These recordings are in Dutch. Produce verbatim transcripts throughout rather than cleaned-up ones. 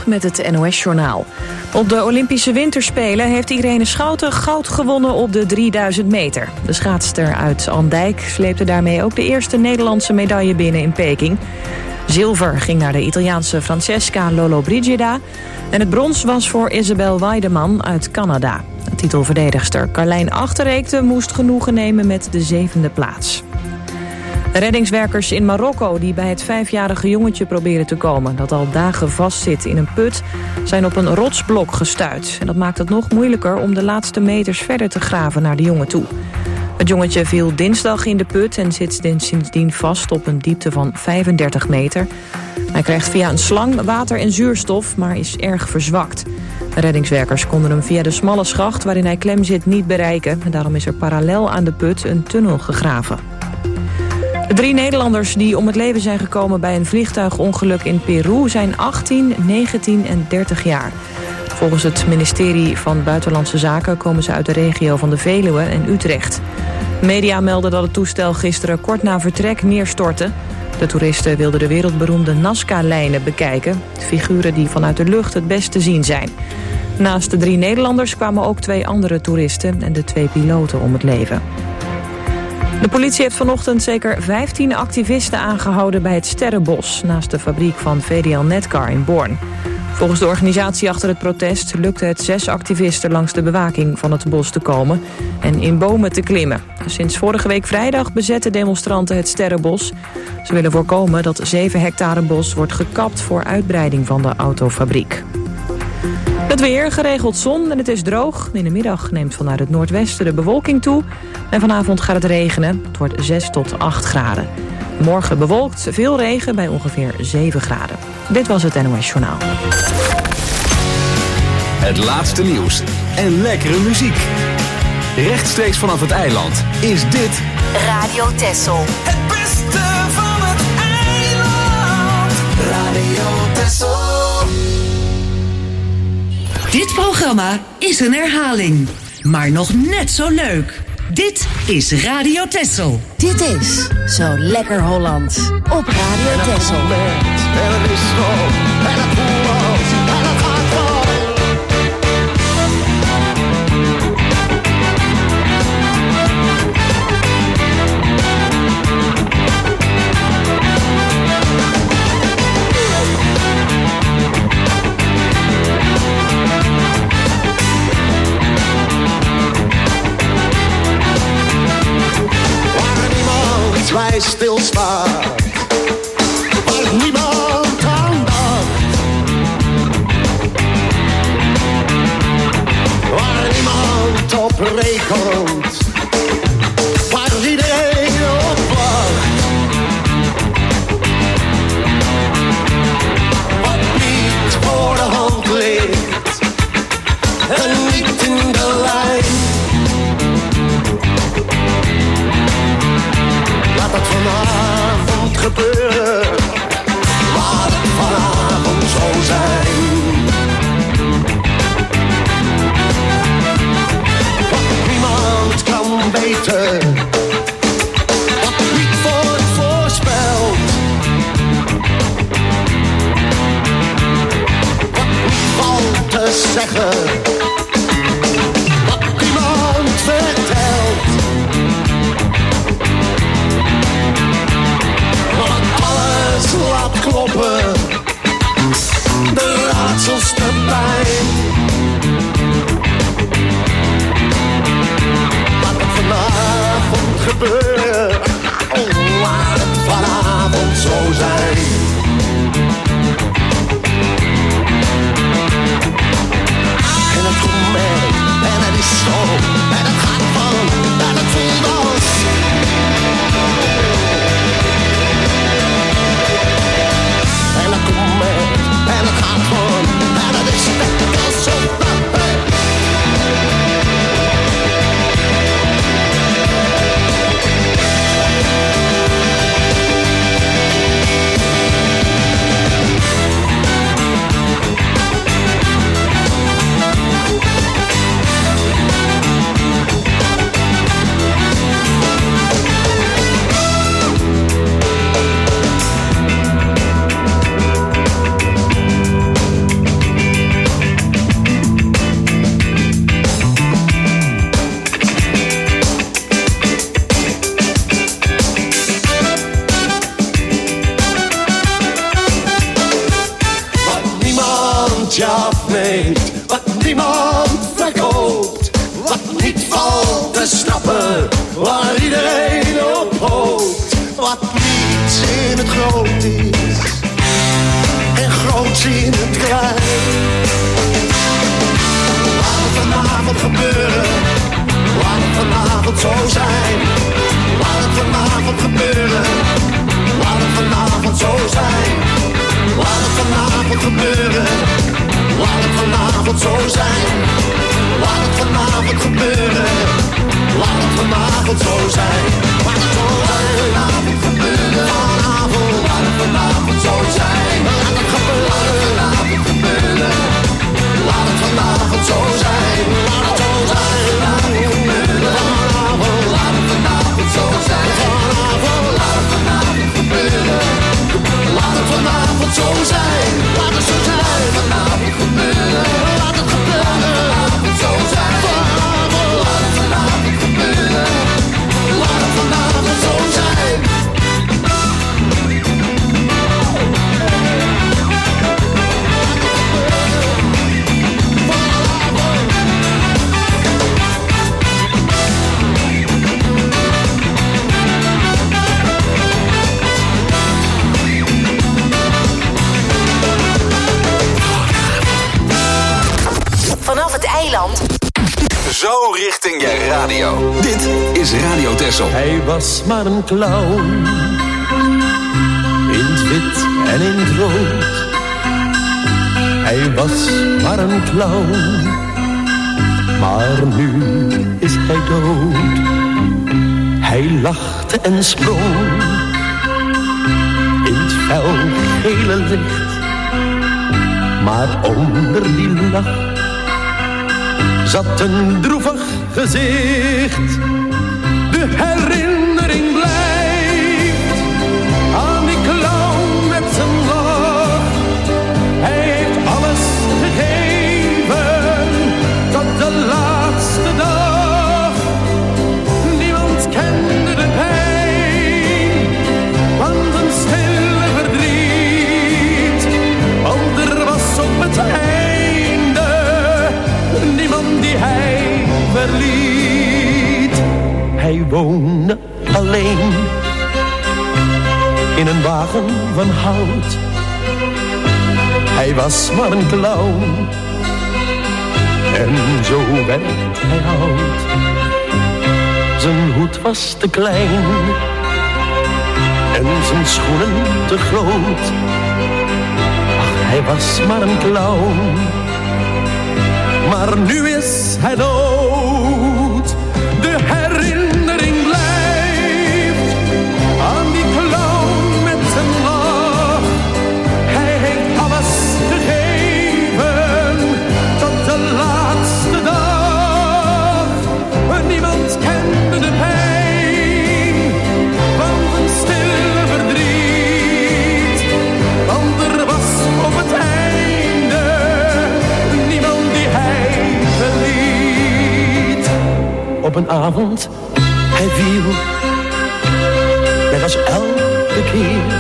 met het N O S-journaal. Op de Olympische Winterspelen heeft Irene Schouten goud gewonnen op de drieduizend meter. De schaatster uit Andijk sleepte daarmee ook de eerste Nederlandse medaille binnen in Peking. Zilver ging naar de Italiaanse Francesca Lollobrigida. En het brons was voor Isabel Weideman uit Canada. De titelverdedigster Carlijn Achterreekte moest genoegen nemen met de zevende plaats. De reddingswerkers in Marokko die bij het vijfjarige jongetje proberen te komen, dat al dagen vastzit in een put, zijn op een rotsblok gestuit. En dat maakt het nog moeilijker om de laatste meters verder te graven naar de jongen toe. Het jongetje viel dinsdag in de put en zit sindsdien vast op een diepte van vijfendertig meter. Hij krijgt via een slang water en zuurstof, maar is erg verzwakt. De reddingswerkers konden hem via de smalle schacht waarin hij klem zit niet bereiken. En daarom is er parallel aan de put een tunnel gegraven. De drie Nederlanders die om het leven zijn gekomen bij een vliegtuigongeluk in Peru zijn achttien, negentien en dertig jaar. Volgens het ministerie van Buitenlandse Zaken komen ze uit de regio van de Veluwe en Utrecht. Media melden dat het toestel gisteren kort na vertrek neerstortte. De toeristen wilden de wereldberoemde Nazca-lijnen bekijken, figuren die vanuit de lucht het best te zien zijn. Naast de drie Nederlanders kwamen ook twee andere toeristen en de twee piloten om het leven. De politie heeft vanochtend zeker vijftien activisten aangehouden bij het Sterrenbos, naast de fabriek van V D L Netcar in Born. Volgens de organisatie achter het protest lukte het zes activisten langs de bewaking van het bos te komen en in bomen te klimmen. Sinds vorige week vrijdag bezetten demonstranten het Sterrenbos. Ze willen voorkomen dat zeven hectare bos wordt gekapt voor uitbreiding van de autofabriek. Het weer, geregeld zon en het is droog. In de middag neemt vanuit het noordwesten de bewolking toe. En vanavond gaat het regenen. Het wordt zes tot acht graden. Morgen bewolkt, veel regen bij ongeveer zeven graden. Dit was het N O S Journaal. Het laatste nieuws en lekkere muziek. Rechtstreeks vanaf het eiland is dit Radio Texel. Het beste van het eiland. Radio Texel. Dit programma is een herhaling, maar nog net zo leuk. Dit is Radio Texel. Dit is Zo Lekker Holland op Radio Texel. En het is zo, en het voelt, en het gaat vol. Wij stilstaan, waar niemand aan dacht, waar niemand op rekent, waar iedereen op wacht, wat niet voor de hand ligt en niet in de lijn. Laat het vanavond gebeuren, laat het vanavond zo zijn. Wat niemand kan weten, wat niet wordt voorspeld, wat niet valt te zeggen, wat niemand vertelt. Laat kloppen, de raadsels te pijn. Laat het vanavond gebeuren, oh, laat het vanavond zo zijn. En het komt mee, en het is zo, en het gaat van, en het voelt als. En het komt mee, en het gaat gewoon, en het is lekker zo. niemand je afneemt, wat niemand verkoopt, wat niet valt te snappen, waar iedereen op hoopt, wat niets in het groot is en groots in het klein. Laat het vanavond gebeuren, laat het vanavond zo zijn. Laat het vanavond gebeuren, laat het vanavond zo zijn. Laat het vanavond gebeuren, laat het vanavond zo zijn. Laat het vanavond gebeuren, laat het vanavond zo zijn. Laat het vanavond gebeuren, vanavond, laat het vanavond zo zijn. Laat het gebeuren, laat het gebeuren, laat het vanavond zo zijn. Laat het zo zijn, laat het gebeuren, vanavond, laat het vanavond zo zijn. Vanavond, laat het vanavond gebeuren, laat het vanavond zo zijn. Laat het zo zijn, vanavond gebeuren, laat het gebeuren, vanavond zo zijn. Vanavond, laat het vanavond gebeuren, laat het vanavond zo zijn. Vanaf het eiland. Zo richting je radio. Dit is Radio Texel. Hij was maar een clown, in het wit en in het rood. Hij was maar een clown, maar nu is hij dood. Hij lachte en sprong in het fel gele licht, maar onder die lach zat een droevig gezicht. De herinnering blijft aan die clown met zijn lach. Hij heeft alles gegeven tot de laatste dag. Niemand kende de pijn van zijn stille verdriet, want er was op het einde niemand die hij verliet. Hij woonde alleen in een wagen van hout. Hij was maar een clown en zo werd hij oud. Zijn hoed was te klein en zijn schoenen te groot. Ach, hij was maar een clown, maar nu is hij dood. De herinnering blijft aan die clown met zijn lach. Hij heeft alles gegeven tot de laatste dag. Niemand kende de pijn van zijn stille verdriet, want er was op het einde niemand die hij verliet. Op een avond, hij viel, net als elke keer.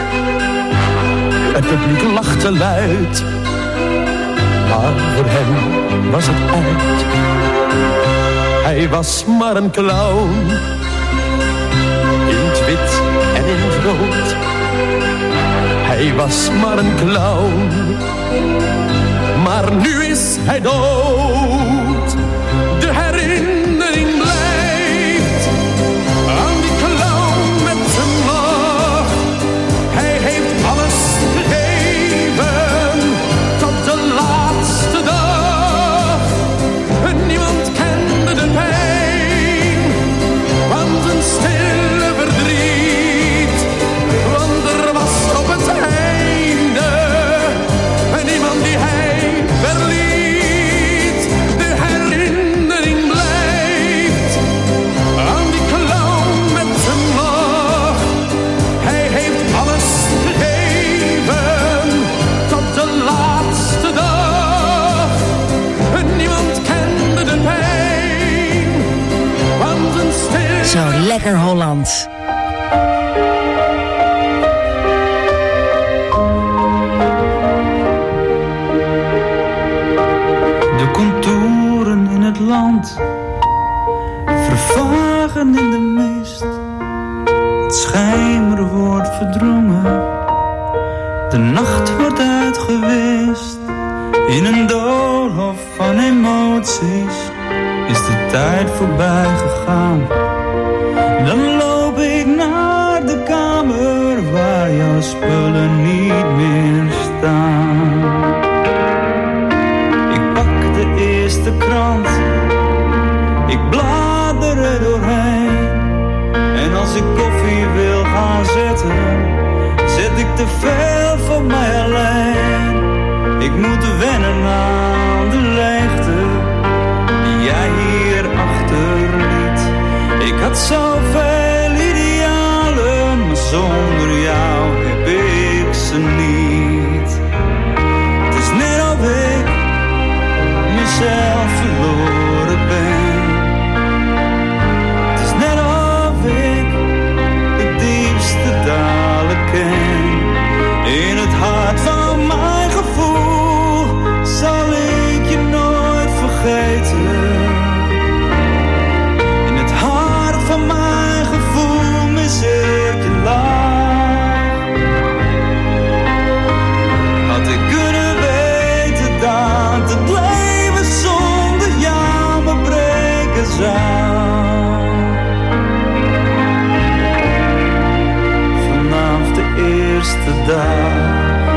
Het publiek lachte luid, maar voor hem was het uit. Hij was maar een clown, in het wit en in het rood. Hij was maar een clown, maar nu is hij dood. De herinnering blijft aan die clown met zijn lach. Hij heeft alles gegeven tot de laatste dag. Niemand kende de pijn van zijn stille verdriet, want er was op het einde niemand die hij verliet. De herinnering blijft aan die clown met zijn lach. Hij heeft alles gegeven tot de laatste dag. Niemand kende de pijn van zijn stille. Zo lekker Hollands. dagen in de mist. Het schemer wordt verdrongen. De nacht wordt uitgewist. In een doolhof van emoties is de tijd voorbij gegaan. Dan loop ik naar de kamer waar jouw spullen niet meer staan. Ik pak de eerste krant, ik blader er doorheen. En als ik koffie wil gaan zetten, zet ik te veel voor mij alleen. Ik moet wennen aan de leegte die jij hier achterliet. Ik had zoveel idealen, maar zonder jou heb ik ze niet. Het is net of ik mezelf verloren ben. Het is net of ik de diepste dalen ken. In het hart van mijn gevoel zal ik je nooit vergeten. In het hart van mijn gevoel mis ik je lach. Had ik kunnen weten dat het leven zonder jou me breken zou. Vanaf de eerste dag.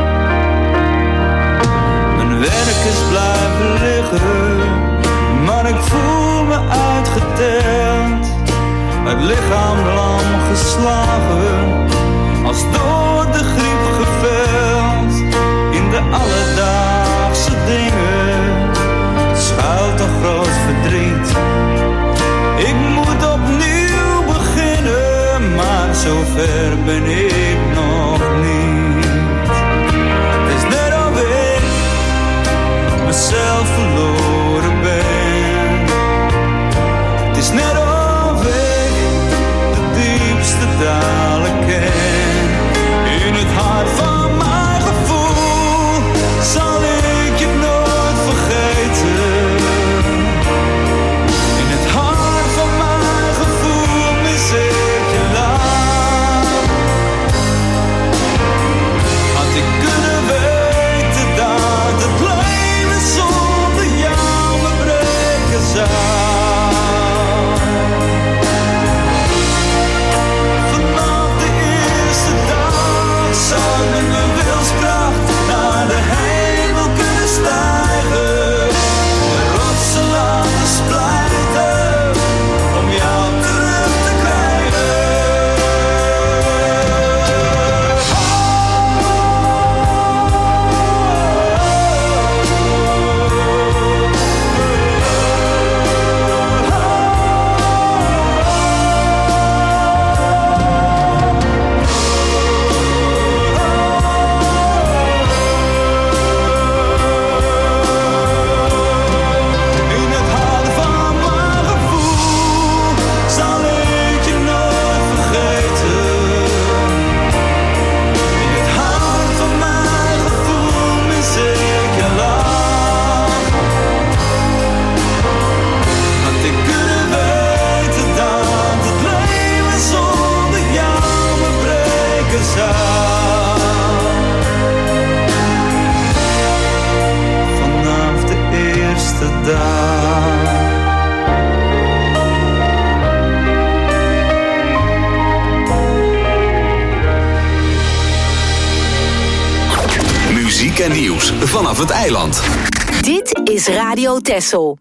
Mijn werk is blijven liggen, maar ik voel me uitgeteld. Het lichaam lam geslagen, als door de griep geveld. In de alledaagse dingen schuilt een groot verdriet. Ik moet opnieuw beginnen, maar zover ben ik nog niet. Het is net of ik mezelf verloren ben. Het is net of ik de diepste dalen ken. In het hart van mijn gevoel zal ik je nooit vergeten. In het hart van mijn gevoel mis ik je lach. Had ik kunnen weten dat het leven zonder jou me breken zou. Vanaf de eerste dag zou ik met mijn wilskracht naar de hemel kunnen stijgen. De rotsen laten splijten om jou terug te krijgen. In het hart van mijn gevoel zal ik je nooit vergeten. In het hart van mijn gevoel mis ik je lach. Had ik kunnen weten dat het leven zonder jou me breken zou. Vanaf de eerste dag. Muziek en nieuws vanaf het eiland. Dit is Radio Texel.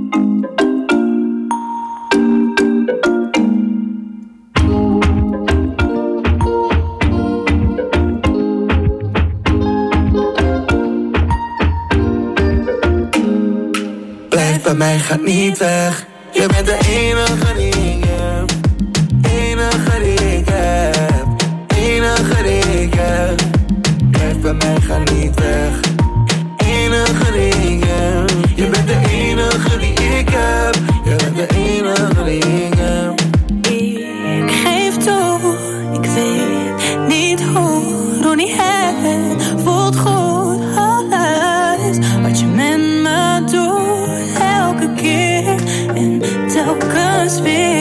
Blijf bij mij, ga niet weg. Je bent de enige die ik heb. Enige die ik heb. Enige die ik heb. Blijf bij mij, ga niet weg. Enige die ik heb. Je bent de enige die ik heb. Je bent de enige die ik heb. Ik geef toe, ik weet niet hoe. Doe niet het, voelt goed. Alles wat je met me doet, elke keer en telkens weer.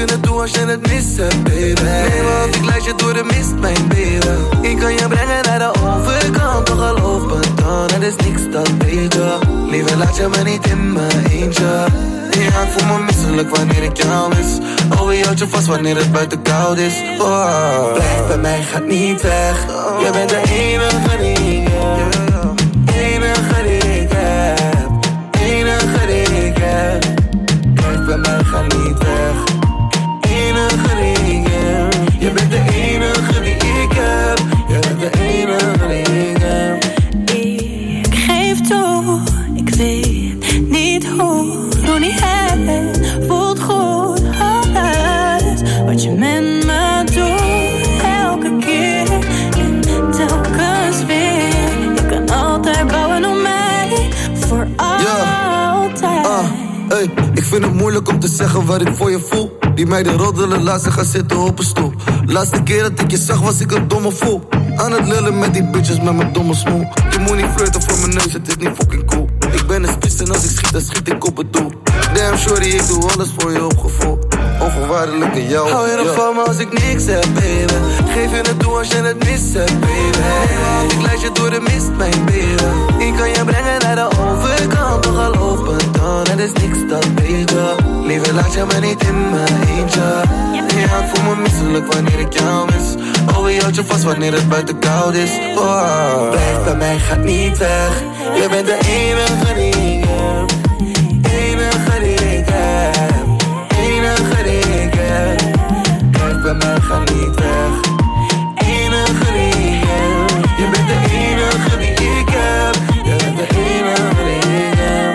het toe als je het mist hebt, baby. Nee, want ik leid je door de mist, mijn baby. Ik kan je brengen naar de overkant, toch geloof me dan, het is niks, dat weet je. Liever laat je me niet in mijn eentje. Ja, ik voel me misselijk wanneer ik jou mis. Oh, je houdt je vast wanneer het buiten koud is. Oh. Blijf bij mij, gaat niet weg. Oh. Jij bent de enige die ik heb. Enige die ik heb. Enige die ik heb. Blijf bij mij, ga niet weg. Enige die ik heb. Je bent de enige die ik heb. Je bent de enige die ik heb. Ik geef toe, ik weet niet hoe. Doe niet het, voelt goed, alles wat je met me doet, elke keer en telkens weer. Je kan altijd bouwen op mij, voor altijd. Yeah. Uh, hey, ik vind het moeilijk om te zeggen wat ik voor je voel. Die meiden roddelen, laat ze gaan zitten op een stoel. Laatste keer dat ik je zag was ik een domme fool. Aan het lullen met die bitches met mijn domme smoel. Je moet niet flirten voor mijn neus, het is niet fucking cool. Ik ben een spits en als ik schiet, dan schiet ik op het doel. Damn shorty, ik doe alles voor je op gevoel. Onvoorwaardelijk in jou. Hou je nog van me als ik niks heb, baby. Geef je het toe als je het mis hebt, baby. Nee, want ik leid je door de mist, mijn baby. Ik kan je brengen naar de overkant, toch geloof me dan, het is niks, dat weet je. Liever laat je me niet in mijn eentje. Ja, ik voel me misselijk wanneer ik jou mis. Oh, je houdt je vast wanneer het buiten koud is. Oh. Blijf bij mij, gaat niet weg. Je bent de enige die ik heb. Enige die ik heb. Enige die ik heb. Blijf bij mij, ga niet weg. Enige die ik heb. Je bent de enige die ik heb. Je bent de enige die ik heb.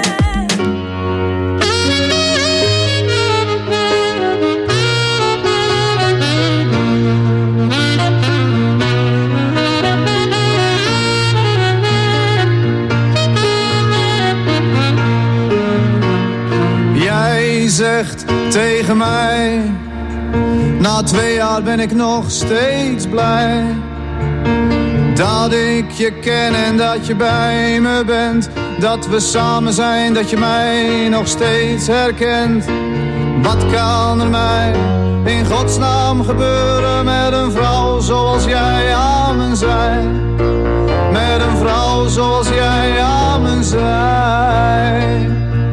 Zegt tegen mij, na twee jaar ben ik nog steeds blij dat ik je ken en dat je bij me bent, dat we samen zijn, dat je mij nog steeds herkent. Wat kan er mij in godsnaam gebeuren met een vrouw zoals jij aan me zij? Met een vrouw zoals jij aan me zij.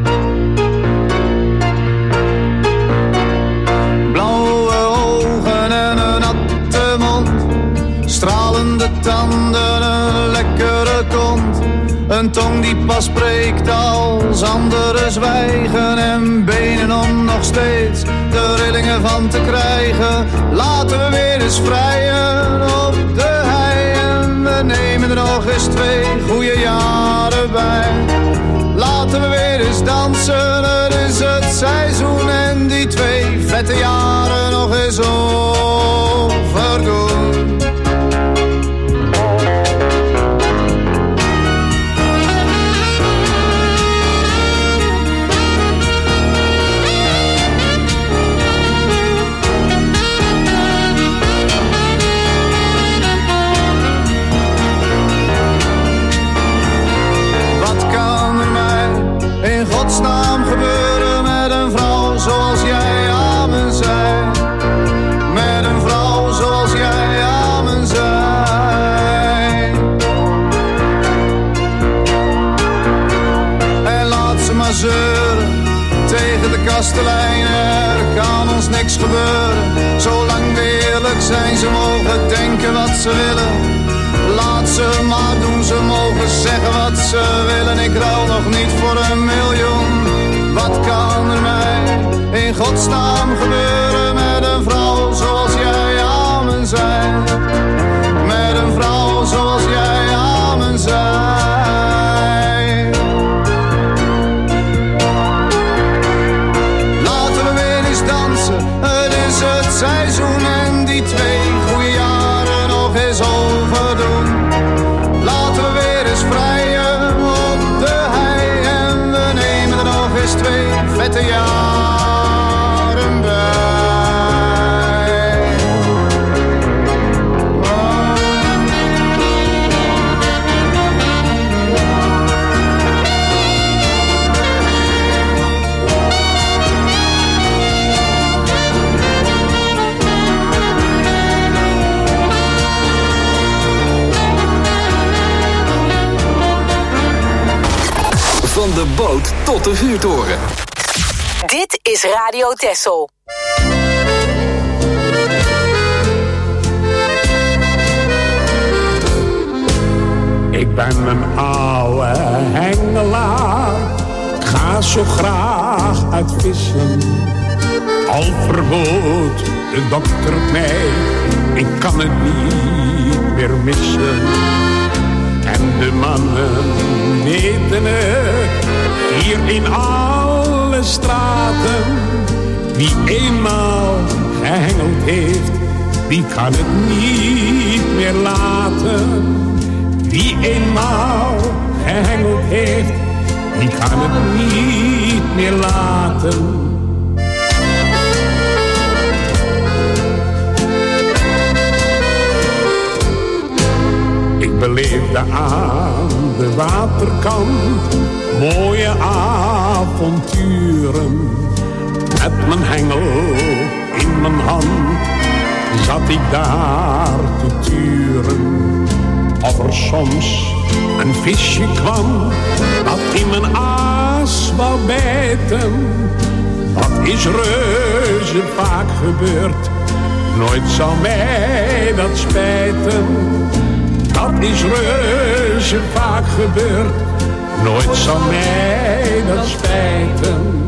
Stralende tanden, een lekkere kont. Een tong die pas spreekt als anderen zwijgen. En benen om nog steeds de rillingen van te krijgen. Laten we weer eens vrijen op de hei. En we nemen er nog eens twee goede jaren bij. Laten we weer eens dansen, het is het seizoen. En die twee vette jaren nog eens overdoen. In godsnaam gebeuren met een vrouw zoals jij aan me zij. Met een vrouw zoals jij aan me zij. En laat ze maar zeuren tegen de kastelein. Er kan ons niks gebeuren, zolang we eerlijk zijn. Ze mogen denken wat ze willen. Laat ze maar doen, ze mogen zeggen wat ze willen. Ik ruil nog niet voor een miljoen. Wat kan er mij in godsnaam gebeuren met een vrouw zoals jij aan me zij? Met een vrouw zoals jij aan me zij. Laten we weer eens dansen, het is het seizoen. En die twee goede jaren nog eens overdoen. Laten we weer eens vrijen op de hei. En we nemen er nog eens twee vette jaren bij. de boot tot de vuurtoren. Dit is Radio Texel. Ik ben een oude hengelaar, ik ga zo graag uit vissen. Al verbood de dokter mij, ik kan het niet meer missen. En de mannen weten het, hier in alle straten. Wie eenmaal gehengeld heeft, die kan het niet meer laten. Wie eenmaal gehengeld heeft, die kan het niet meer laten. Ik beleefde aan de waterkant mooie avonturen. Met mijn hengel in mijn hand zat ik daar te turen. Of er soms een visje kwam dat in mijn aas wou bijten. Dat is reuze vaak gebeurd, nooit zal mij dat spijten. Dat is reuze vaak gebeurd, nooit zal mij dat spijten.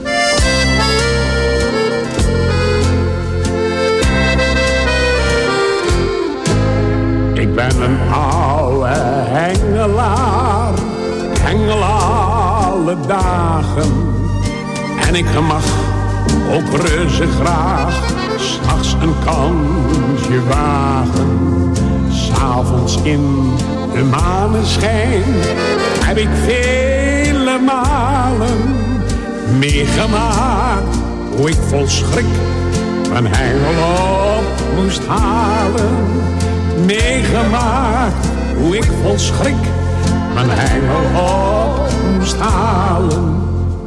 Ik ben een oude hengelaar, hengel alle dagen. En ik mag ook reuze graag 's nachts een kansje wagen. 'S'avonds in de maneschijn heb ik vele malen meegemaakt hoe ik vol schrik mijn hengel op moest halen. Meegemaakt hoe ik vol schrik mijn hengel op moest halen.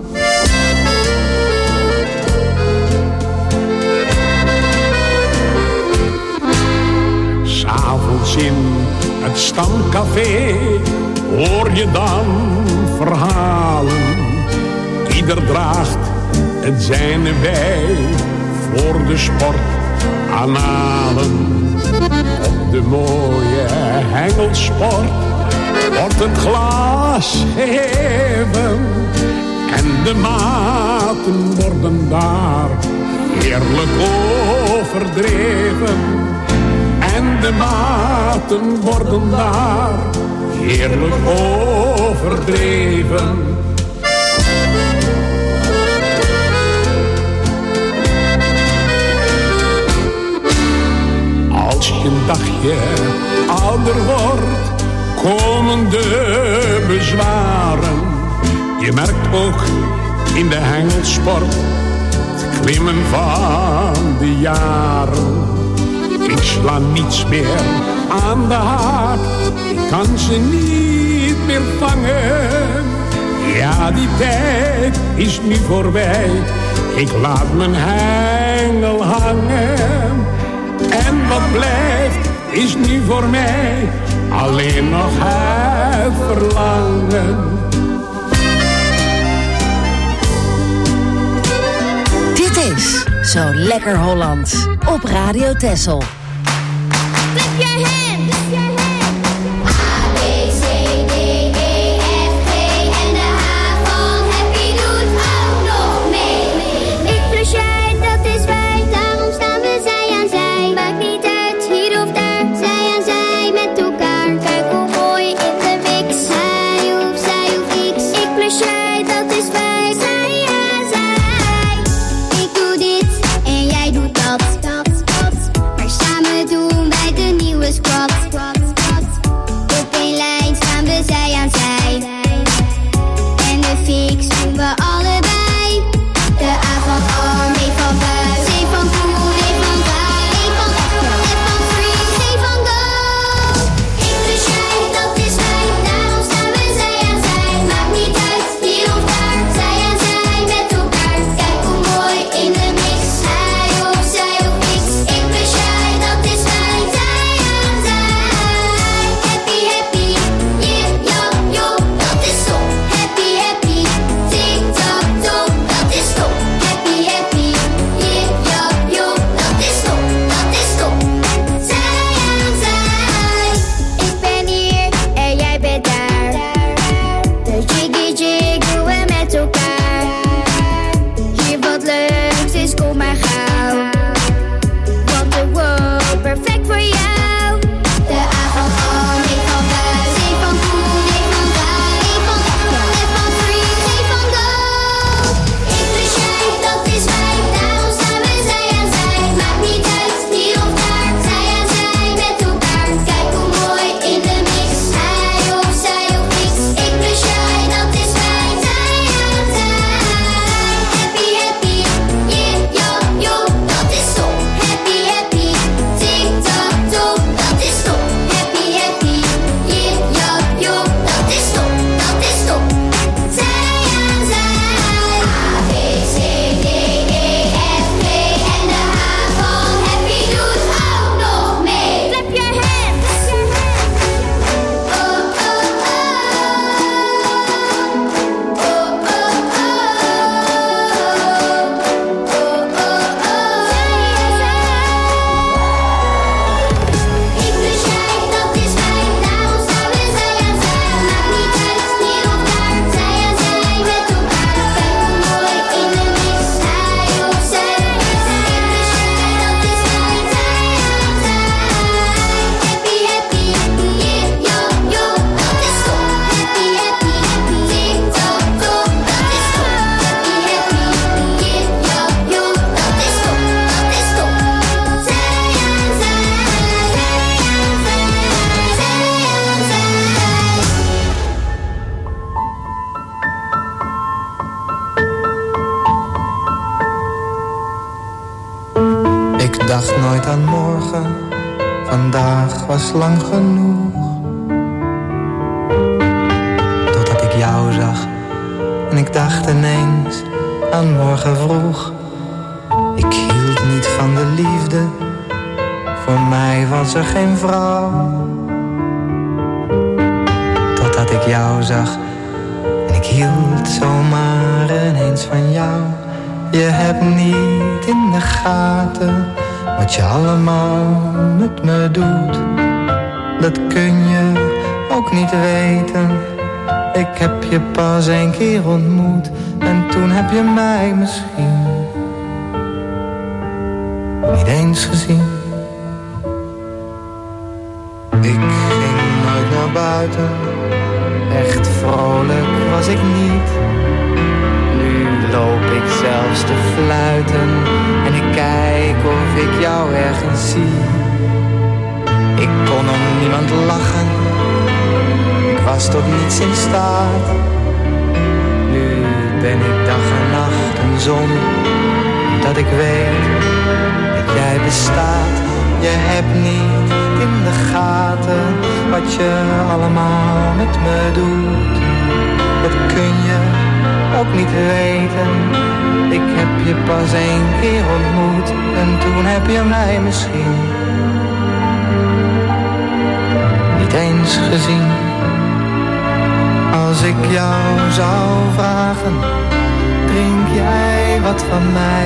S'avonds in het stamcafé hoor je dan verhalen. Ieder draagt het zijne bij voor de sport aanhalen. Op de mooie hengelsport wordt het glas geheven. En de maten worden daar heerlijk overdreven. En de maten worden daar heerlijk overdreven. Als je een dagje ouder wordt, komen de bezwaren. Je merkt ook in de hengelsport het klimmen van de jaren. Ik sla niets meer aan de haak, ik kan ze niet meer vangen. Ja, die tijd is nu voorbij, ik laat mijn hengel hangen. En wat blijft is nu voor mij alleen nog het verlangen. Dit is Zo Lekker Holland op Radio Texel. Clap your hands. A, B, C, D, E, F, G en de H van happy doet ook nog mee. Ik plus jij, dat is wij, daarom staan we zij aan zij. Maakt niet uit, hier of daar, zij aan zij met elkaar. Kijk hoe mooi in de mix, zij of zij of X. Ik plus jij, dat is wij, zij aan zij. Ik doe dit en jij doet dat, dat, dat. Maar samen doen wij de nieuwe squad. vandaag was lang genoeg. Totdat ik jou zag en ik dacht ineens aan morgen vroeg. Ik hield niet van de liefde, voor mij was er geen vrouw. Totdat ik jou zag en ik hield zomaar ineens van jou. Je hebt niet in de gaten wat je allemaal met me doet. Dat kun je ook niet weten. Ik heb je pas een keer ontmoet en toen heb je mij misschien niet eens gezien. Ik ging nooit naar buiten, echt vrolijk was ik niet. Nu loop ik zelfs te fluiten en ik kijk of ik jou ergens zie. Ik kon om niemand lachen, ik was tot niets in staat. Nu ben ik dag en nacht een zon, dat ik weet dat jij bestaat. Je hebt niet in de gaten wat je allemaal met me doet. Dat kun je ook niet weten. Ik heb je pas één keer ontmoet en toen heb je mij misschien niet eens gezien. Als ik jou zou vragen, drink jij wat van mij?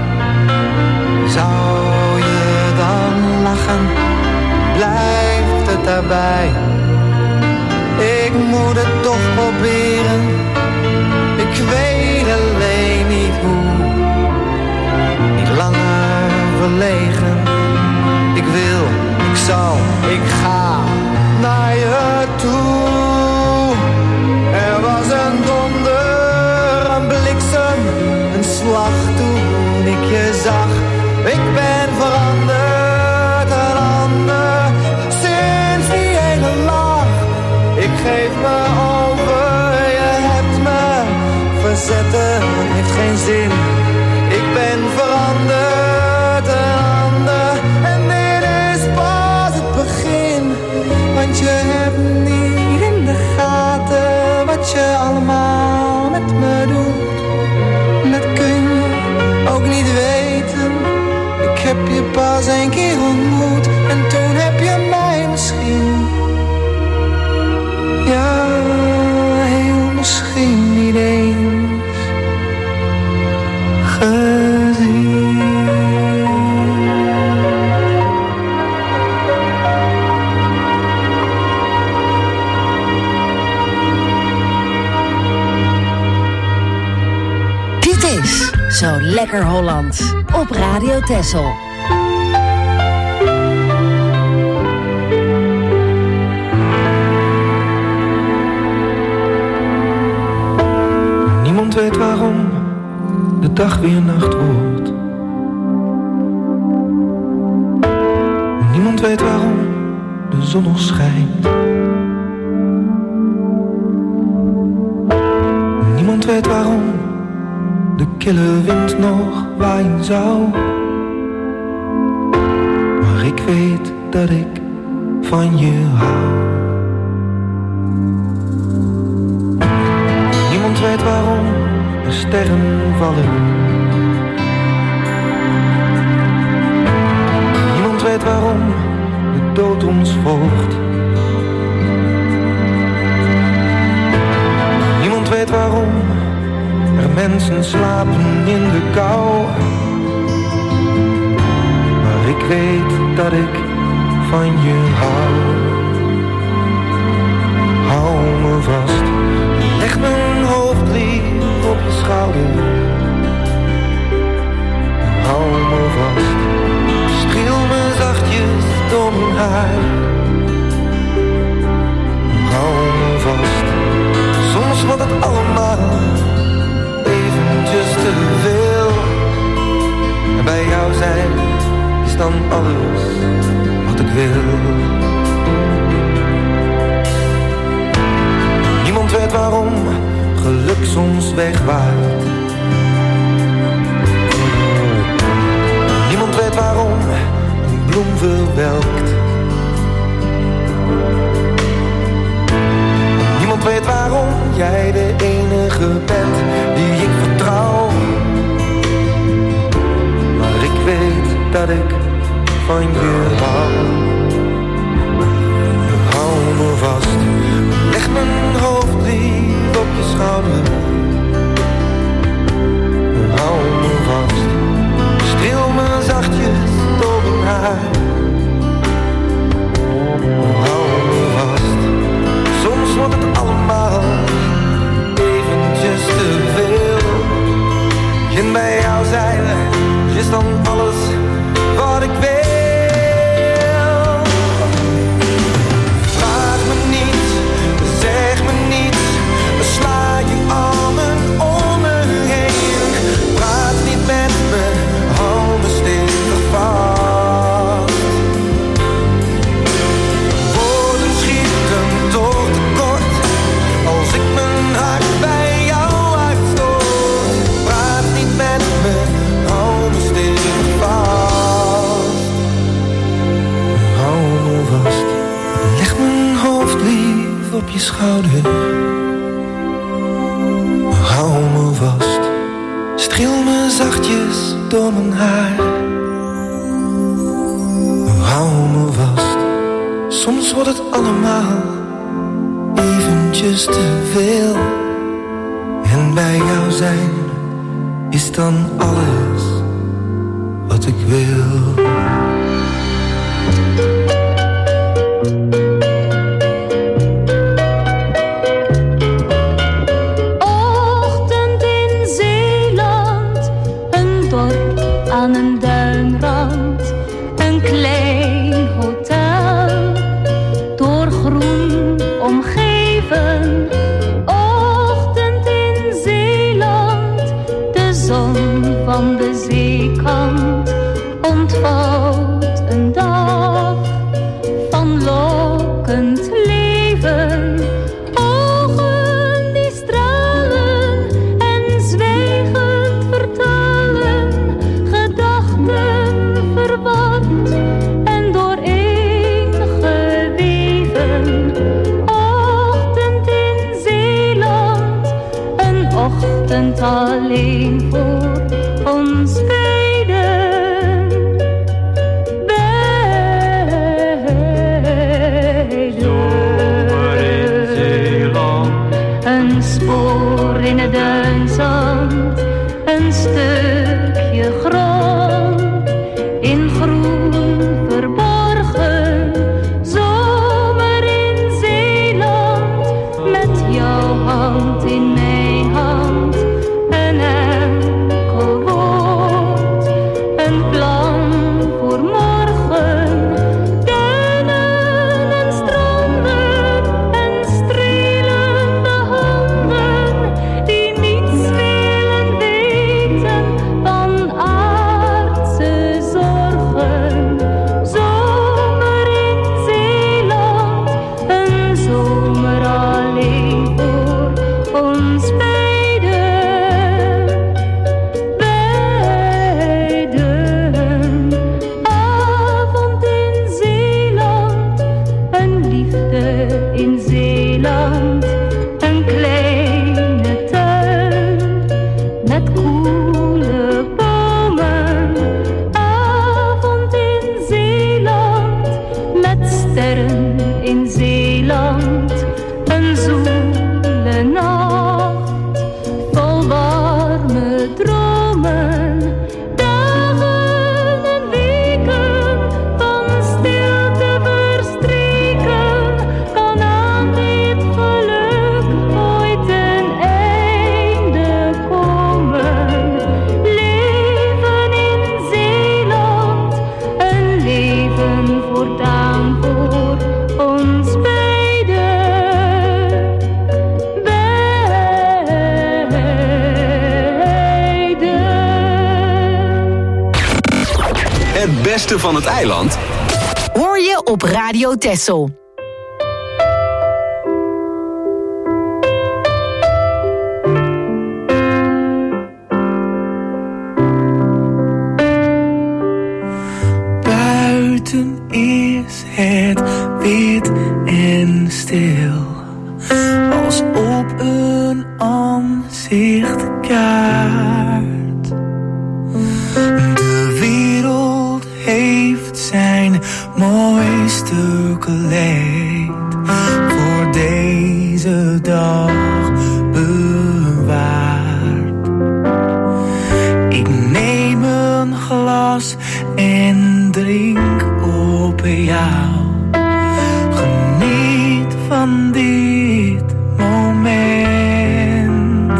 Zou je dan lachen? Blijft het daarbij? Ik moet het toch proberen. Ik weet alleen niet hoe. Niet langer verlegen. Ik wil, ik zal, ik ga naar je toe. Er was een donder, een bliksem, een slag toen ik je zag. Ik ben veranderd, een ander, sinds die hele lach. Ik geef me over, je hebt me verzetten, heeft geen zin. Ik ben veranderd, een ander, en dit is pas het begin. Want je hebt niet in de gaten wat je allemaal met me doet. Dat kun je ook niet weten. Ik heb je pas een keer ontmoet en toen heb je mij misschien, ja, heel misschien niet eens gezien. Dit is Zo Lekker Holland op Radio Texel. Niemand weet waarom de dag weer nacht wordt. Niemand weet waarom de zon nog schijnt. Niemand weet waarom de kille wind nog waaien zou. Maar ik weet dat ik van je hou. Niemand weet waarom de sterren vallen. Niemand weet waarom de dood ons volgt. Niemand weet waarom er mensen slapen in de kou. Maar ik weet dat ik van je hou. Hou me vast, leg mijn hoofd lief op je schouder. Hou me vast, streel me zachtjes door mijn haar. Hou me vast, soms wordt het allemaal eventjes te veel. En bij jou zijn is dan alles wat ik wil. Niemand weet waarom geluk soms wegwaait. Niemand weet waarom een bloem verwelkt. niemand weet waarom jij de enige bent die ik vertrouw. Maar ik weet dat ik van je hou. Hou me vast, leg mijn hoofd lief op je schouder. Hou me vast, streel me zachtjes door mijn haar. Hou me vast, soms wordt het allemaal eventjes te veel. En bij jou zijn is dan alles wat ik wil. Vraag me niet, zeg me niet, sla je armen om me heen. Praat niet met me, hou me stevig vast. Woorden schieten door tekort, als ik mijn hart bij jou uitstoot. Praat niet met me, hou me stevig vast. Hou me vast, leg mijn hoofd lief op je schouder. Hou me vast, streel me zachtjes door mijn haar. Hou me vast, soms wordt het allemaal eventjes te veel. En bij jou zijn is dan alles wat ik wil. Ochtend in Zeeland, een dorp aan een duinrand, een klein hotel, door groen omgeven. Ochtend in Zeeland, de zon van de zeekant ontvouwt een dag van lokkend leven. Ogen die stralen en zwijgend vertalen, gedachten verward en dooreen geweven. Ochtend in Zeeland, een ochtend alleen voor ons beiden. Zomer in Zeeland, een spoor in het duinzand, een stukje grond in groen verborgen. Zomer in Zeeland, met jouw hand in mijn hand, een enkel woord, een plan voor morgen. Duinen en stranden en strelende handen, die niets willen weten van aardse zorgen. Zomer in Zeeland, een zomer alleen voor ons beiden. Beiden. Avond in Zeeland, een liefde in Zeeland, een kleine tuin met koele bomen. Avond in Zeeland, met sterren in Zeeland, een zoele nacht vol warme dromen. Dagen en weken van stilte verstreken, kan aan dit geluk ooit een einde komen. Leven in Zeeland, een leven voortaan voor ons beiden. Het beste van het eiland Hoor je op Radio Texel. Buiten is het wit en stil. als op een aanzichtkaart. De wereld heeft zijn mooiste kleed voor deze dag bewaard. Ik neem een glas en drink op jou. Geniet van dit moment.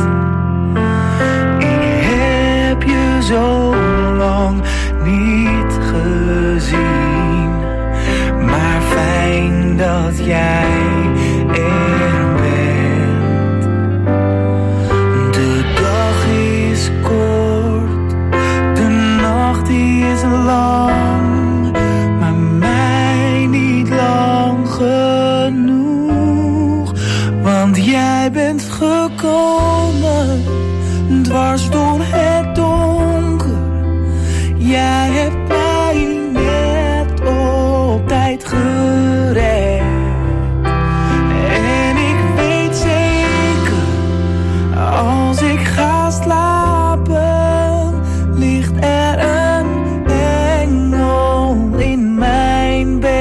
Ik heb je zo lang niet gezien, maar fijn dat jij er bent. De dag is kort, de nacht is lang, maar mij niet lang genoeg. Want jij bent gekomen, dwars door het donker. Jij hebt mij net op tijd gered. En ik weet zeker, als ik ga slapen, ligt er een engel in mijn bed.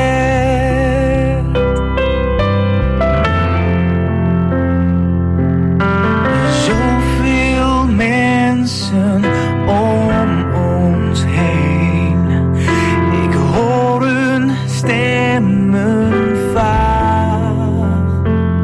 Zoveel mensen om ons heen, ik hoor hun stemmen vaag.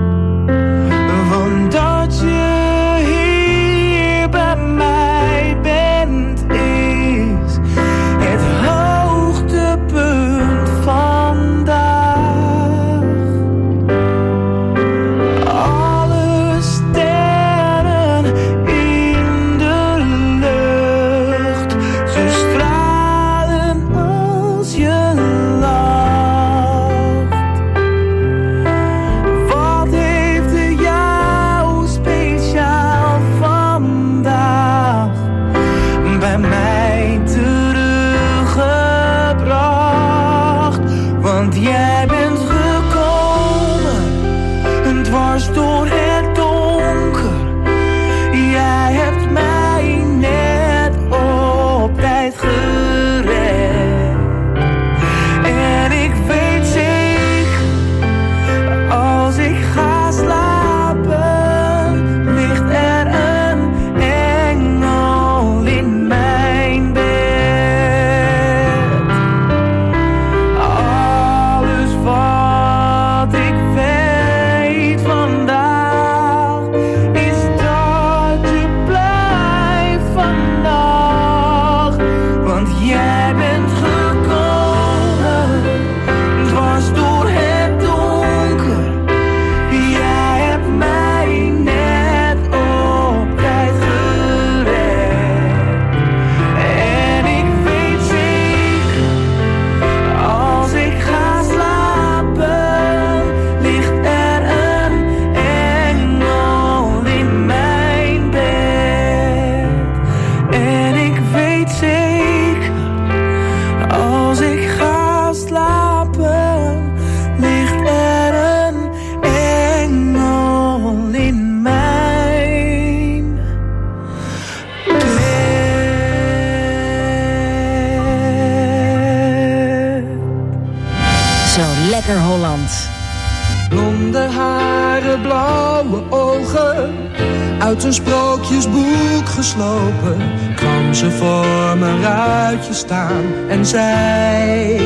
Want dat je hier bij mij bent, is het hoogtepunt vandaag. Alle sterren in de lucht, ze stralen als je lacht. Wat heeft er jou speciaal vandaag bij mij teruggebracht? Want jij bent gekomen, dwars door het donker. Jij hebt mij net op tijd gered. En ik weet zeker, als ik ga slapen, ligt er een engel in mijn bed. Alles wat ik weet vandaag is dat je blijft vandaag. Want jij bent gekomen, dwars door het donker. Jij hebt mij net op tijd gered. En ik weet zeker, als ik ga slapen, ligt er een engel in mijn bed. En ik weet zeker, als ik ga slapen, ligt er een engel in mijn bed. Zo lekker Holland. Blonde haren, blauwe ogen, uit een sprookjesboek geslopen, kwam ze voor mijn ruitje staan en zei: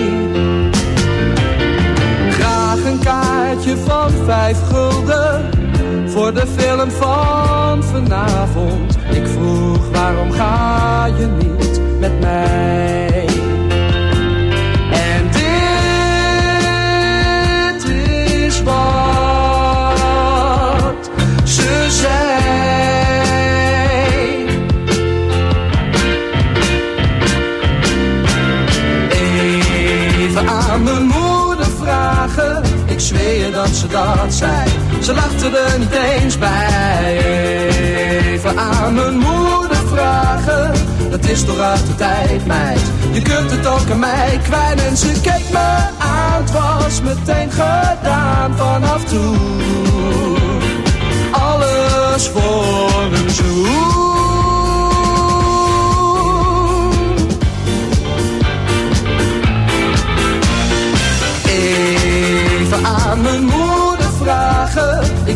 graag een kaartje van vijf gulden voor de film van vanavond. Ik vroeg, waarom ga je niet met mij? En dit is wat ze zei. Even aan mijn moeder vragen, ik zweer dat ze dat zei. Ze lachte er niet eens bij. Even aan mijn moeder vragen, dat is toch uit de tijd, meid. Je kunt het ook aan mij kwijt. En ze keek me aan, het was meteen gedaan vanaf toen.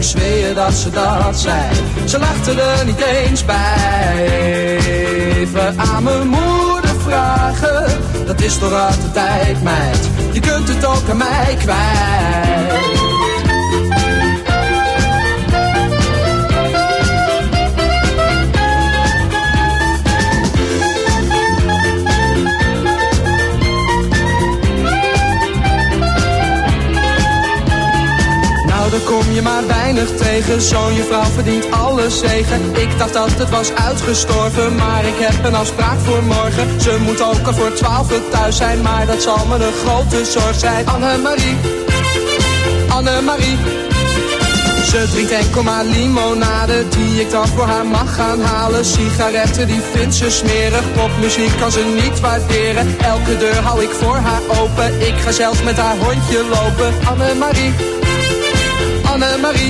zweer je dat ze dat zei. Ze lachten er niet eens bij. Even aan mijn moeder vragen, dat is toch uit de tijd, meid. Je kunt het ook aan mij kwijt. Dan kom je maar weinig tegen, zo'n je vrouw verdient alle zegen. Ik dacht dat het was uitgestorven, maar ik heb een afspraak voor morgen. Ze moet ook al voor twaalf uur thuis zijn, maar dat zal me een grote zorg zijn. Annemarie, Annemarie. Ze drinkt enkel maar limonade, die ik dan voor haar mag gaan halen. Sigaretten, die vindt ze smerig, popmuziek kan ze niet waarderen. Elke deur hou ik voor haar open, ik ga zelfs met haar hondje lopen. Annemarie, Annemarie.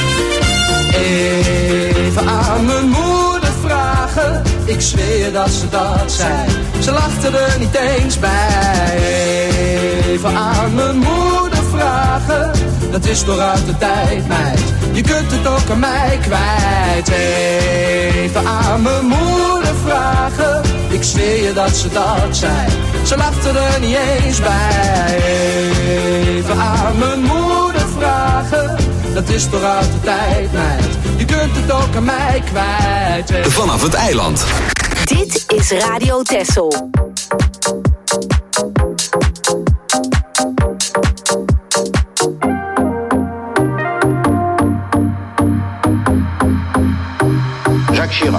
Even aan mijn moeder vragen, ik zweer dat ze dat zei. Ze lachten er niet eens bij. Even aan mijn moeder vragen, dat is toch uit de tijd, meid. Je kunt het ook aan mij kwijt. Even aan mijn moeder vragen, ik zweer je dat ze dat zei. Ze lachten er niet eens bij. Even aan mijn moeder vragen, dat is toch uit de tijd, meid. Je kunt het ook aan mij kwijt. Vanaf het eiland. Dit is Radio Texel. Jacques Chirac.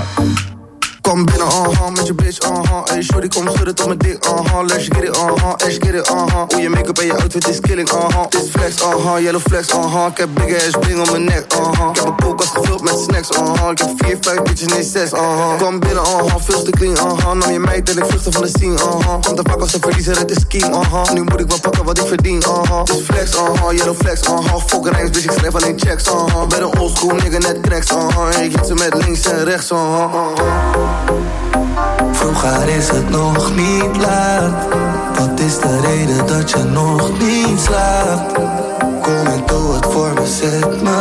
Kom binnen, uh-huh, met je bitch, uh-huh. Hey, shorty, kom schudden tot mijn dik, uh-huh. Let's get it, uh-huh, let's get it, uh-huh. Hoe je make-up en je outfit is killing, uh-huh. This flex, uh-huh, yellow flex, uh-huh. Ik heb big ass bling om mijn nek, uh-huh. Ik heb een koelkast gevuld met snacks, uh-huh. Ik heb vier, vijf bitches, nee zes, uh-huh. Kom binnen, uh-huh, veel te clean, uh-huh. Nam je meid en ik vluchtte van de scene, uh-huh. Komt te pakken als een verliezer, het is scheme, uh-huh. Nu moet ik wel pakken wat ik verdien, uh-huh. This flex, uh-huh, yellow flex, uh-huh. Fuck rijms, dus ik schrijf alleen checks, uh-huh. Ben een oldschool nigga, net cracks, uh-huh. Ik hit ze met links en rechts, uh-huh, uh-huh. Vroeger is het nog niet laat. Wat is de reden dat je nog niet slaapt? Kom en doe het voor me, zet me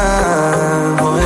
aan. Oh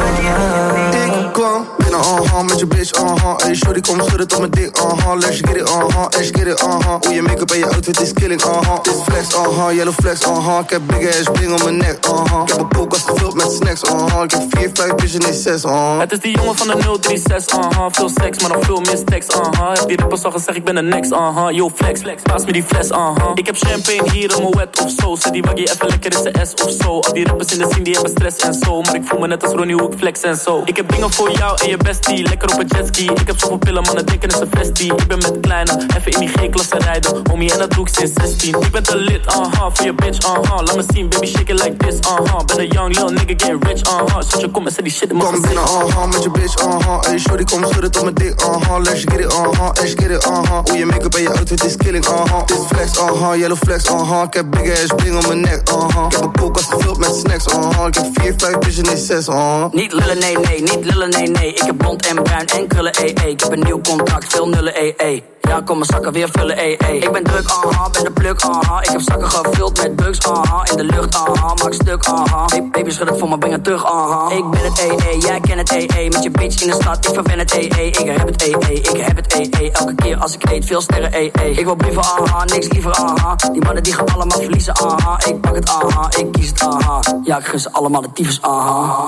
yeah. Ik kwam binnen, uh-huh, met je bitch, uh-huh. Hey, shorty, kom schudden tot mijn dik, uh-huh. Let's get it, uh-huh, let's get it, uh-huh. Hoe je make-up en je outfit is killing, uh-huh. This flex, uh-huh, yellow flex, uh-huh. Ik heb big ass bling om mijn nek, uh-huh. Ik heb een koelkast gevuld met snacks, uh-huh. Ik heb vier, vijf bitches, nee zes, uh-huh. Het is die jongen van de nul drie zes, uh-huh. Veel seks, maar nog veel meer stacks, uh-huh. Heb die rappers al gezegd, ik ben de next, uh-huh. Yo, flex, flex, paas me die fles, uh-huh. Ik heb champagne hier om mijn wet of zo. Zet die waggie even lekker in de S of zo. Al die rappers in de scene, die hebben stress en zo. Maar ik voel me net als Ronnie, hoe ik flex en zo. Ik heb dingen voor jou en je bestie, lekker op een jetski. Ik heb zoveel pillen, mannen denken is een vestie. Ik ben met kleine, even in die G-klasse rijden. Homie, en dat doe ik sinds zestien. Ik ben te lit, uh-huh, voor je bitch, uh-huh. Laat me zien, baby, shake it like this, uh-huh. Ben een young little nigga, get rich, uh-huh. Zet je kom en zet die shit in mijn gezicht. Kom binnen, uh-huh, met je bitch, uh-huh. Hey, shorty, kom schudden tot mijn dik, uh-huh. Let's get it, uh-huh, let's get it, uh-huh. Hoe je make-up en je outfit is killing, uh-huh. This flex, uh-huh, yellow flex, uh-huh. Ik heb big ass bling om mijn nek, uh-huh. Ik heb een koelkast gevuld met snacks, uh-huh. Ik heb vier, vijf bitches, nee zes, uh-huh. Niet lullen, nee, nee, niet lullen, nee, nee. Ik heb blond en bruin en krullen, eh, eh. Ik heb een nieuw contract, veel nullen, eh, eh. Ja, kom mijn zakken weer vullen, eh, eh. Ik ben druk, aha, ben de pluk, aha. Ik heb zakken gevuld met bugs, aha. In de lucht, aha, maak stuk, aha. Hey, baby, schud het voor me, breng het terug, aha. Ik ben het, eh, eh, jij kent het, eh, eh. Met je bitch in de stad, ik verwen het, eh, eh. Ik heb het, eh, eh, ik heb het, eh, eh. Elke keer als ik eet, veel sterren, eh, eh. Ik wil brieven, aha, niks liever, aha. Die mannen die gaan allemaal verliezen, aha. Ik pak het, aha, ik kies het, aha. Ja, ik gun ze allemaal de tyfus, aha.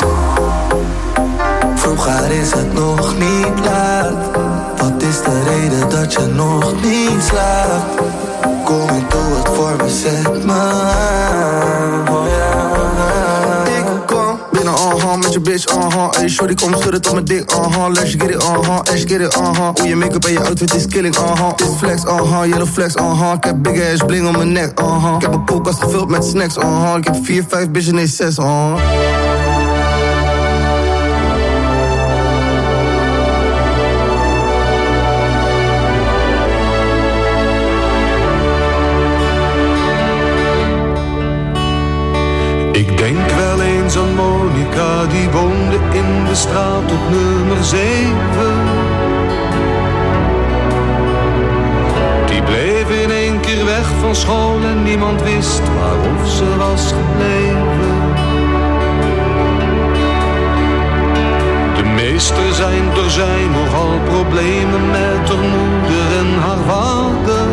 Vroeger is het nog niet laat. Wat is de reden dat je nog niet slaapt? Kom en doe het voor me, zet me aan. Oh yeah. Ik kwam binnen, uh-huh, met je bitch, uh-huh. Hey, shorty, kom schudden tot mijn dik, uh-huh. Let's get it, uh-huh, let's get it, uh-huh. Hoe je make-up en je outfit is killing, uh-huh. This flex, uh-huh, yellow flex, uh-huh. Ik heb big ass bling om mijn nek, uh-huh. Ik heb een koelkast gevuld met snacks, uh-huh. Ik heb vier, vijf bitches, nee zes, uh-huh. Ik denk wel eens aan Monica, die woonde in de straat op nummer zeven. Die bleef in één keer weg van school en niemand wist waarof ze was gebleven. wist er zijn, er zijn nogal problemen met haar moeder en haar vader.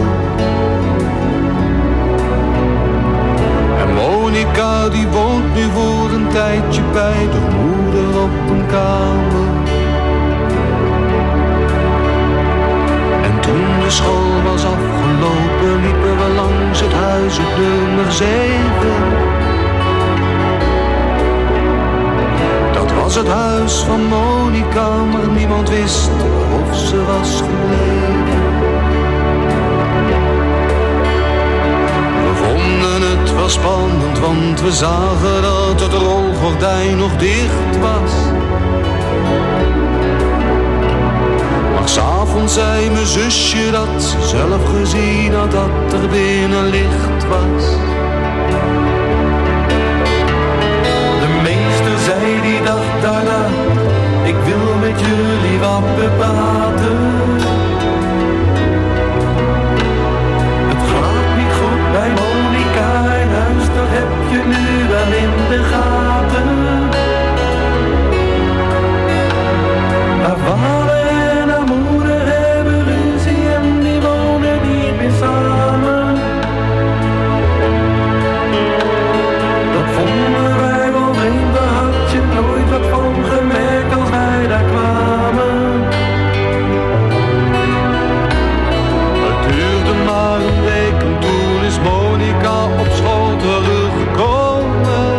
En Monica die woont nu voor een tijdje bij haar moeder op een kamer. En toen de school was afgelopen liepen we langs het huis op nummer zeven. Dat was het huis van Monica, maar niemand wist of ze was gebleven. We vonden het wel spannend, want we zagen dat het rolgordijn nog dicht was. Maar 's avonds zei mijn zusje dat ze zelf gezien had dat er binnen licht was. Zei die dag daarna, ik wil met jullie wat bepraten. Het gaat niet goed bij Monica in huis, dat heb je nu wel in de gaten. Haar vader en haar moeder hebben ruzie en die wonen niet meer samen. Dat vonden wij wel vreemd, daar had je nooit wat van gemerkt als wij daar kwamen. Het duurde maar een week en toen is Monica op school teruggekomen.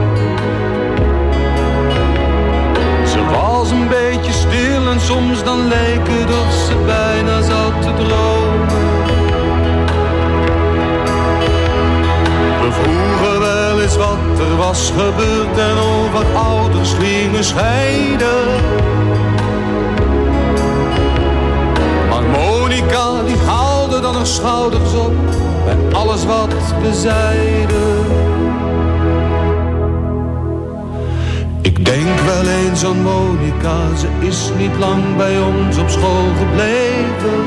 Ze was een beetje stil en soms dan leek het of ze bijna zat te dromen. We vroegen wel eens wat er was gebeurd en over ouders gingen scheiden. Maar Monica die haalde dan haar schouders op bij alles wat we zeiden. Ik denk wel eens aan Monica, ze is niet lang bij ons op school gebleven.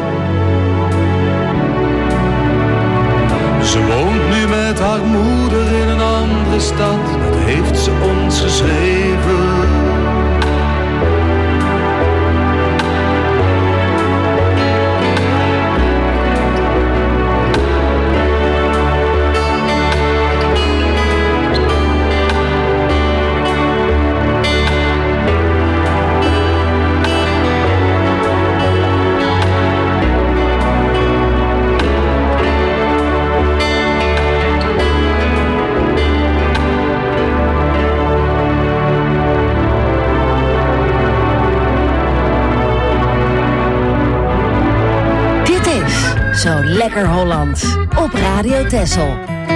Ze woont nu met haar moeder in een andere stad, dat heeft ze ons geschreven. Zo lekker Hollands op Radio Texel.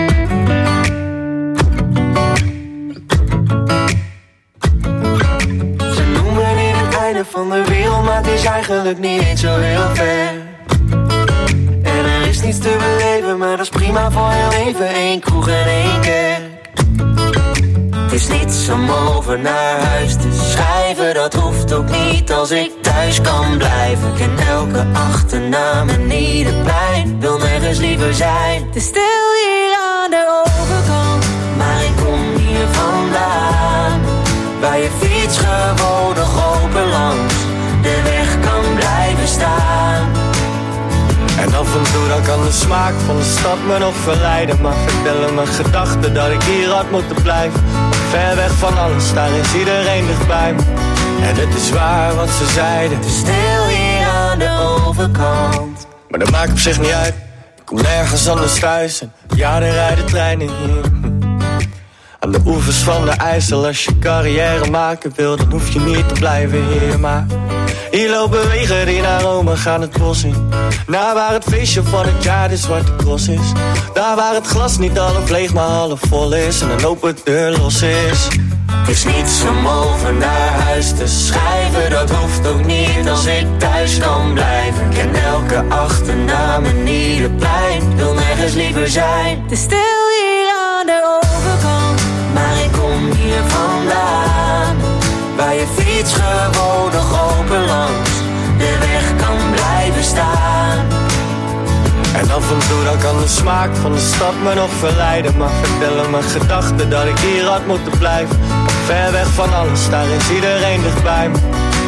Ze noemen dit het einde van de wereld, maar het is eigenlijk niet eens zo heel ver. En er is niets te beleven, maar dat is prima voor heel even. Eén kroeg en één kerk. Het is niets om over naar huis te schrijven, dat hoeft ook niet als ik thuis kan blijven. Ik ken elke achternaam en ieder plein, wil nergens liever zijn. Het is stil hier aan de overkant, maar ik kom hier vandaan, waar je fiets gewoon nog open langs de weg kan blijven staan. En af en toe dan kan de smaak van de stad me nog verleiden, maar vertellen mijn gedachten dat ik hier had moeten blijven. Ver weg van alles, daar is iedereen dichtbij me. En het is waar wat ze zeiden, het is stil hier aan de overkant. Maar dat maakt op zich niet uit, ik kom nergens anders thuis. En ja, er rijden treinen hier aan de oevers van de IJssel. Als je carrière maken wil, dan hoef je niet te blijven hier. Maar hier lopen wegen die naar Rome gaan het bos in, naar waar het feestje van het jaar de Zwarte Cross is. Daar waar het glas niet half leeg maar half vol is en een open deur los is. Het is niets om over naar huis te schrijven, dat hoeft ook niet als ik thuis kan blijven. Ik ken elke achternaam en ieder plein, wil nergens liever zijn. Het is stil hier aan de overkant, maar ik kom hier vandaan, waar je fiets gewoon nog open langs de weg kan blijven staan. En af en toe dan kan de smaak van de stad me nog verleiden, maar vertellen mijn gedachten dat ik hier had moeten blijven. Ver weg van alles, daar is iedereen dichtbij me.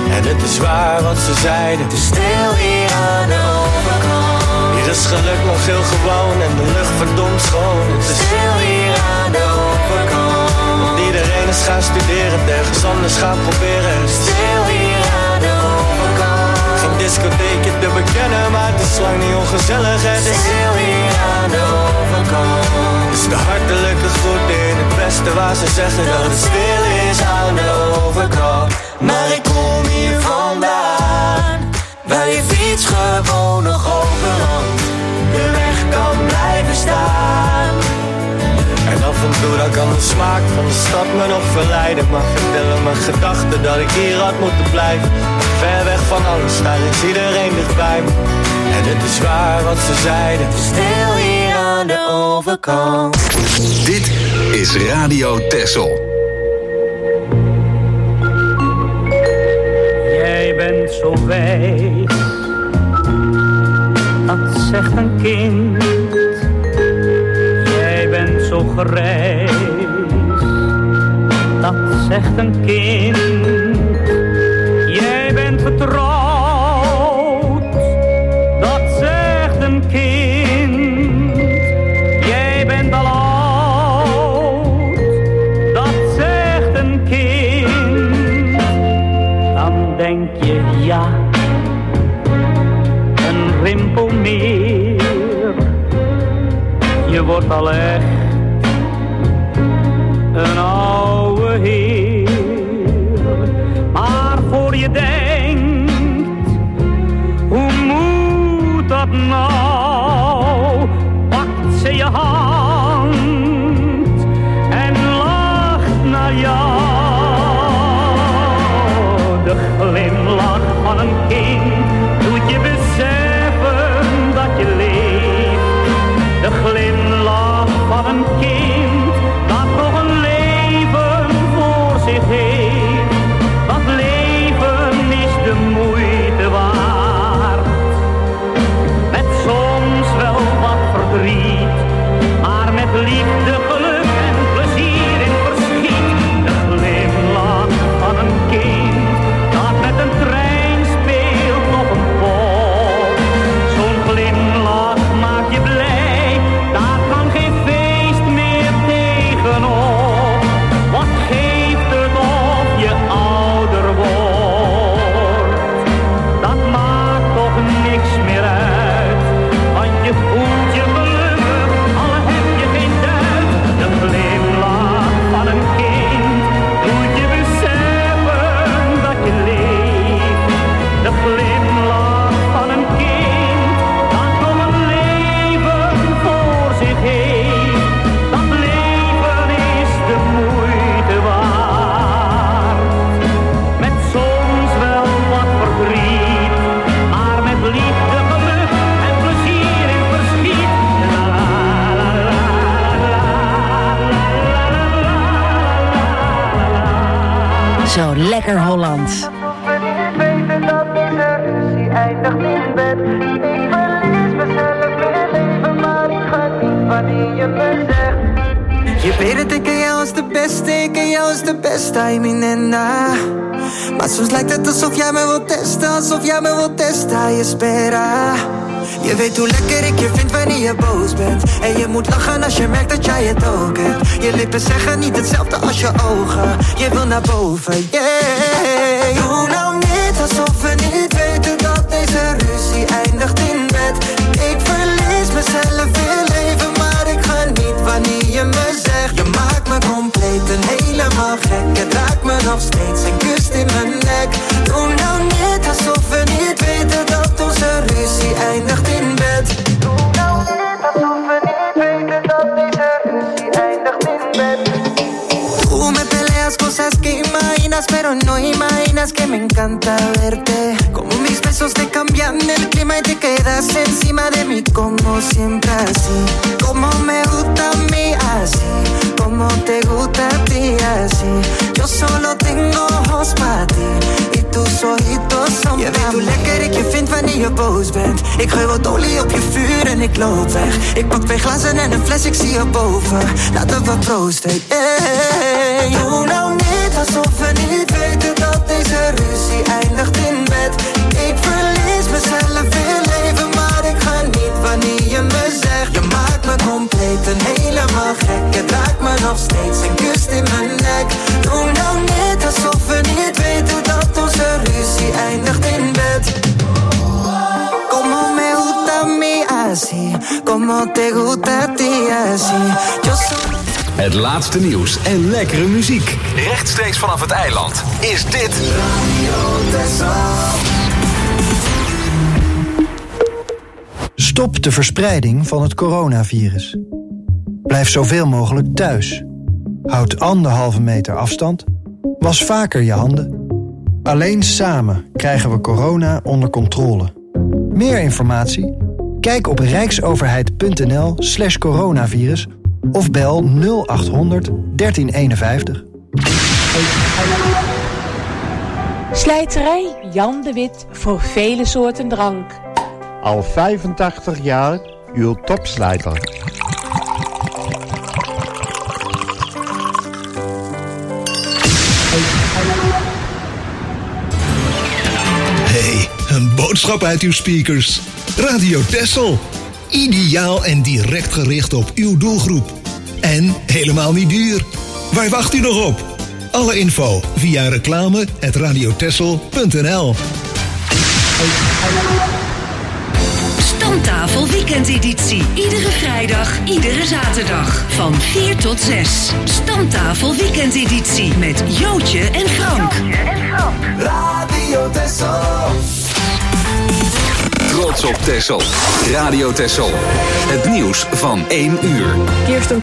En het is waar wat ze zeiden. Het is stil hier aan de overkant. Hier is geluk nog heel gewoon en de lucht verdomd schoon. Het is stil hier aan de overkant. Want iedereen is gaan studeren, ergens anders gaan proberen. Het is stil hier aan de overkant. Geen discotheekje te bekennen, maar het is lang niet ongezellig. Het is stil hier aan de overkant. Dus de hartelijke groeten in het westen waar ze zeggen dat het stil is aan de overkant. Maar ik kom hier vandaan, waar je fiets gewoon nog overland. De weg kan blijven staan. En af en toe dan kan de smaak van de stad me nog verleiden. Maar vertellen mijn gedachten dat ik hier had moeten blijven. Ver weg van alles, daar is iedereen dichtbij me. En het is waar wat ze zeiden. Het is stil hier aan de overkant. Dit is Radio Texel. Jij bent zo wijs, dat zegt een kind. Jij bent zo grijs, dat zegt een kind. Jij bent vertrouwd, dat zegt een kind. Jij bent al oud, dat zegt een kind. Dan denk je ja, een rimpel meer. Je wordt al echt een oude heer. Maar voor je denkt, hoe moet dat nou? Pakt ze je hand en lacht naar jou. De glimlach van een kind doet je beseffen dat je leeft. De glimlach van een kind dat nog een leven voor zich heeft. Dat leven is de moeite waard. Met soms wel wat verdriet, maar met liefde, geluk en plezier in verschiet. De glimlach van een kind dat met een trein speelt op een pop. Zo'n glimlach maakt je blij, daar kan geen feest meer tegenop. Wat geeft het of je ouder wordt? Dat maakt toch niks meer uit, want je voelt je gelukkig, al heb je geen duit. De glimlach van een kind doet je beseffen dat je leeft. De glimlach van een kind dat nog een leven voor zich heeft. Dat leven is de moeite waard. Met soms wel wat verdriet, maar met liefde, geluk en plezier in verschiet. La la la la la la. Zo lekker Holland. Eindigt in bed. Ik verlies mezelf in het leven, maar ik ga niet wanneer je me zegt. Je weet het, ik ken jou als de beste, ik ken jou als de beste, ay mi nena. Maar soms lijkt het alsof jij me wilt testen, alsof jij me wilt testen, je spera. Je weet hoe lekker ik je vind wanneer je boos bent. En je moet lachen als je merkt dat jij het ook hebt. Je lippen zeggen niet hetzelfde als je ogen. Je wil naar boven, yeah. Doe nou niet alsof we niet weten dat deze ruzie eindigt in bed. Ik verlies mezelf in leven, maar ik ga niet wanneer je me zegt. Je maakt me compleet en helemaal gek. Het raakt me nog steeds en kust in mijn nek. Doe nou niet alsof we niet weten dat onze ruzie eindigt in bed. Doe nou niet alsof we niet weten dat deze ruzie eindigt in bed. Tú me peleas cosas que imaginas, pero no imaginas que me encanta verte. Como mis besos te cambian el clima y te quedas encima de mí como siempre así. Como me gusta a mí así, como te gusta a ti así. Yo solo tengo ojos para ti y tus ojitos son. Je weet hoe lekker ik je vind wanneer je boos bent. Ik gooi wat olie op je vuur en ik loop weg. Ik pak twee glazen en een fles, ik zie je boven. Laten we proosten, yeah. Doe nou niet alsof we niet weten dat deze ruzie eindigt weten helemaal gek. Het raakt me nog steeds en kust in mijn nek. Doe nou net alsof we niet weten dat onze ruzie eindigt in bed. Como me gusta mi así, como te gusta a ti así. Yo soy... Het laatste nieuws en lekkere muziek. Rechtstreeks vanaf het eiland is dit Radio Texel. Stop de verspreiding van het coronavirus. Blijf zoveel mogelijk thuis. Houd anderhalve meter afstand. Was vaker je handen. Alleen samen krijgen we corona onder controle. Meer informatie? Kijk op rijksoverheid.nl slash coronavirus of bel nul acht honderd dertien eenenvijftig. Slijterij Jan de Wit voor vele soorten drank. Al vijfentachtig jaar uw topslijter. Hey, een boodschap uit uw speakers. Radio Texel. Ideaal en direct gericht op uw doelgroep. En helemaal niet duur. Waar wacht u nog op? Alle info via reclame at radiotexel punt n l. Stamtafel weekendeditie. Iedere vrijdag, iedere zaterdag. Van vier tot zes. Stamtafel weekendeditie met Jootje en Frank. Jootje en Frank. Radio Texel. Trots op Texel. Radio Texel. Het nieuws van één uur. Kirsten